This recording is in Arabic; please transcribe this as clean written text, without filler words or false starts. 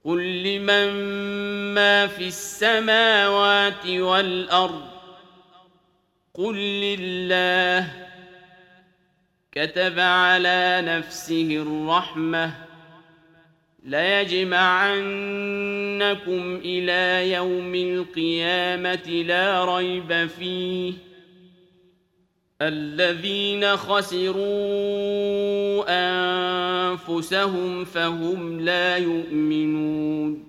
قل لمن ما في السماوات والأرض قل لله كتب على نفسه الرحمة ليجمعنكم إلى يوم القيامة لا ريب فيه الذين خسروا أنفسهم فهم لا يؤمنون